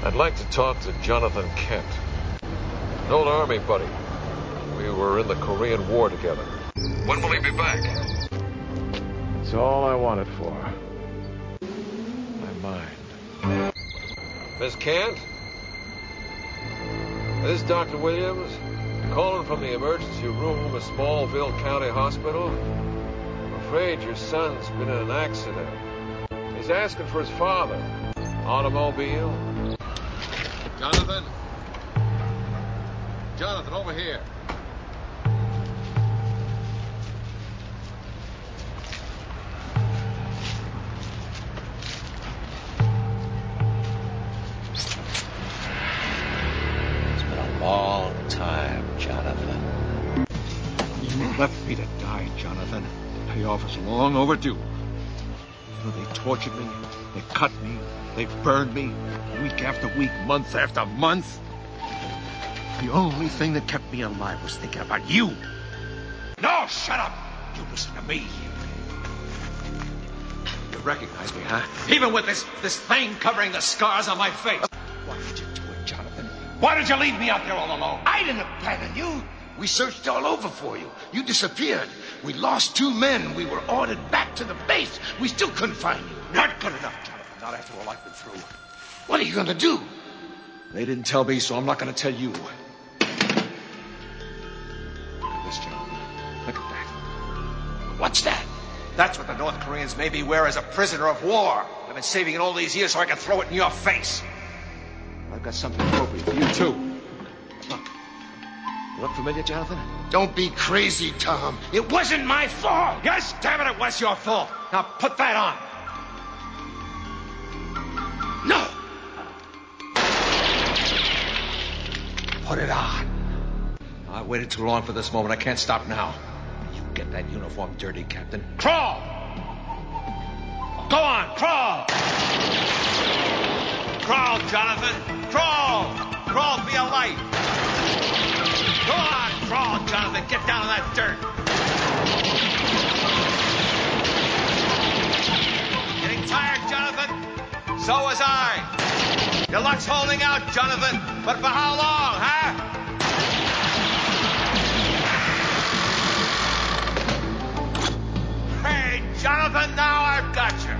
I'd like to talk to Jonathan Kent. An old army buddy. We were in the Korean War together. When will he be back? It's all I want it for. My mind. Miss Kent? This is Dr. Williams. Calling from the emergency room of Smallville County Hospital. I'm afraid your son's been in an accident. He's asking for his father. Automobile. Jonathan? Jonathan, over here. It's been a long time, Jonathan. You left me to die, Jonathan. The payoff is long overdue. You know, they tortured me, they cut me, they burned me, week after week, month after month. The only thing that kept me alive was thinking about you. No, shut up! You listen to me. You recognize me, huh? Even with this thing covering the scars on my face. Why did you do it, Jonathan? Why did you leave me out there all alone? I didn't abandon you. We searched all over for you. You disappeared. We lost 2 men. We were ordered back to the base. We still couldn't find you. Not good enough, Jonathan. Not after all I've been through. What are you going to do? They didn't tell me, so I'm not going to tell you. Look at this, Jonathan. Look at that. What's that? That's what the North Koreans made me wear as a prisoner of war. I've been saving it all these years so I can throw it in your face. I've got something appropriate for you, too. Look. You look familiar, Jonathan? Don't be crazy, Tom. It wasn't my fault. Yes, damn it, it was your fault. Now put that on. No. Put it on. I waited too long for this moment. I can't stop now. You get that uniform dirty, Captain. Crawl! Go on, crawl! Crawl, Jonathan! Crawl! Crawl for your life! Go on, crawl, Jonathan! Get down in that dirt! Getting tired, Jonathan? So was I. Your luck's holding out, Jonathan. But for how long, huh? Hey, Jonathan, now I've got you.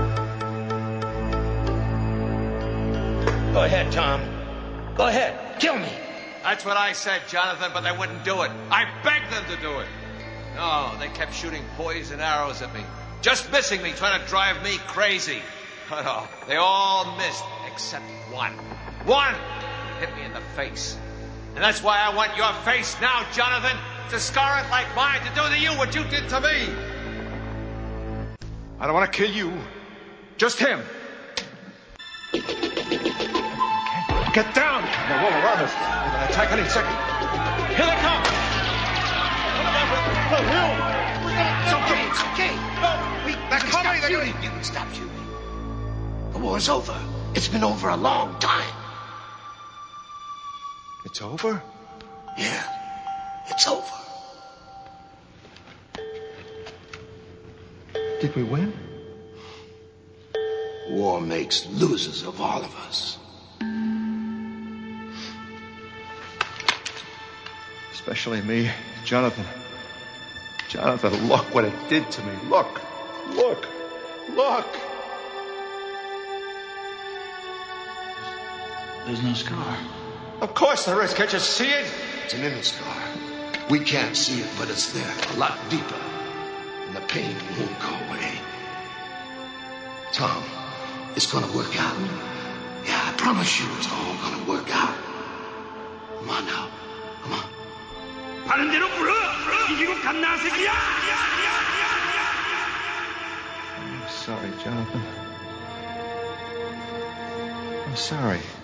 Go ahead, Tom. Go ahead. Kill me. That's what I said, Jonathan, but they wouldn't do it. I begged them to do it. No, they kept shooting poison arrows at me. Just missing me, trying to drive me crazy. But oh, they all missed, except one. One hit me in the face. And that's why I want your face now, Jonathan, to scar it like mine, to do to you what you did to me. I don't want to kill you. Just him. Get down! They're all around us. They're going to attack any second. Here they come! It's okay. It's okay. No, they're coming. They're You can stop shooting. The war's over. It's been over a long time. It's over? Yeah, it's over. Did we win? War makes losers of all of us. Especially me, Jonathan. Jonathan, look what it did to me. Look. Look. Look. There's no scar. Of course there is. Can't you see it? It's an inner scar. We can't see it, but it's there, a lot deeper. And the pain won't go away. Tom, it's gonna work out. Yeah, I promise you it's all gonna work out. Come on now. Come on. 다른 데로 불어! 이기고 갔나 새끼야! I'm sorry, Jonathan. I'm sorry.